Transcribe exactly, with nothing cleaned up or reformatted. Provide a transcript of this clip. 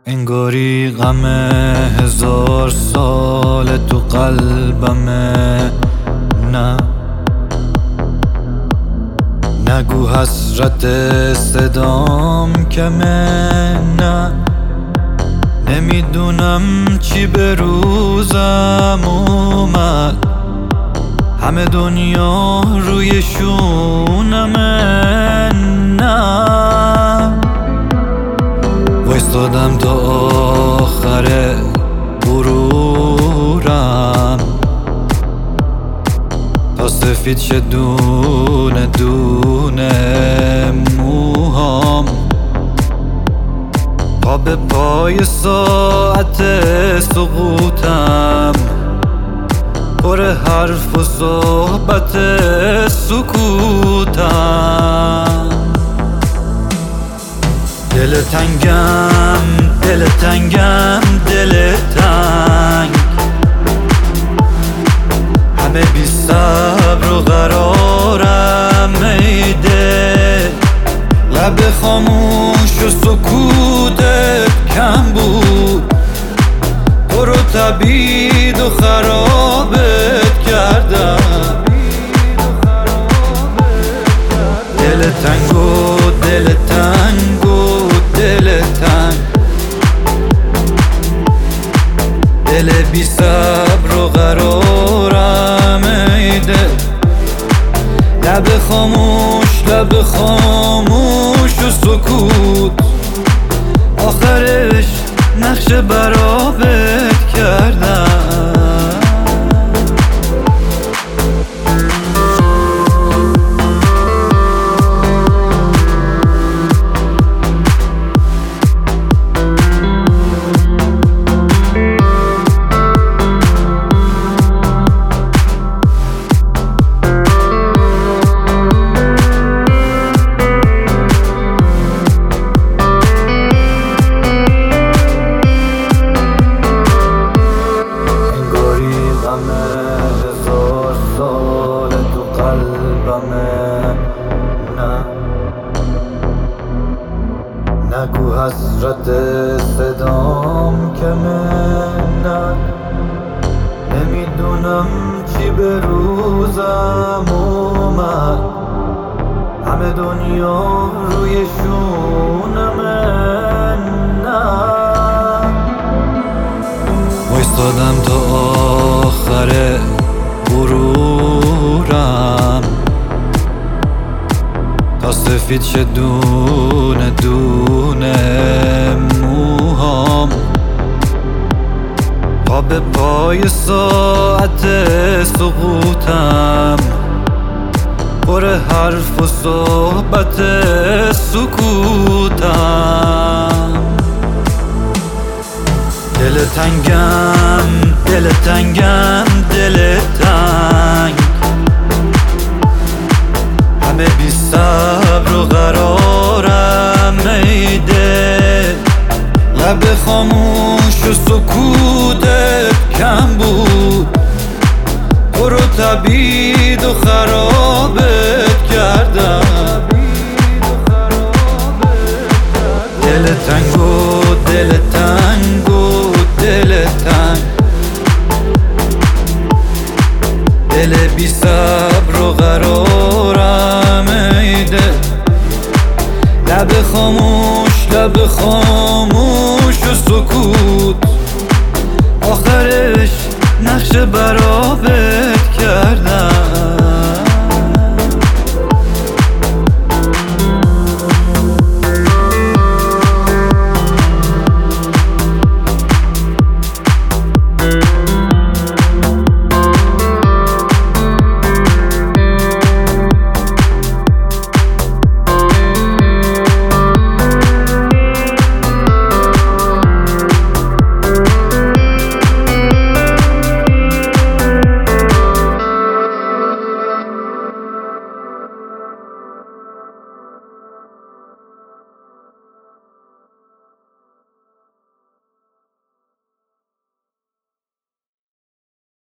انگاری غم هزار سال تو قلبمه. نه نگو حسرت صدام کمه. نه نمیدونم چی به روزم اومد، همه دنیا روی شونمه. نه وایستادم تا آخر غرورم، تا سفید شه دونه دونه موهام. پا به پای ساعت سقوطم، پر حرف و صحبت سکوتم. دل تنگم دل تنگم دل تنگ، همه بی صبر و قرارم ای دل. لب خاموش و سکوتت کم بود، تو رو تبید و خرابت کردم. دل تنگ و دل تنگ و دل تنگ، دل بی صبر و قرارم ای دل. لب خاموش لب خاموش و سکوت، آخرش نقش برابت کردم. نگو حسرت صدام کمه. نه نمیدونم چی به روزم اومد، همه دنیا روی شونمه. نه وایستادم تا آخر غرورم، تا سفید شه دونه دونه موهام. پا به پای ساعت سقوطم، پر حرف و صحبت سکوتم. دل تنگم دل تنگم دل تنگ، همه بی صبر و قرارم ای دل. لب خاموش و سکوتت کم بود، تو رو تبید و خرابت کردم. دل تنگ و دل تنگ و دل تنگ، دل بی صبر و قرارم ای دل. لب خاموش لب خاموش و سکوت، آخرش نقش برابت کردم.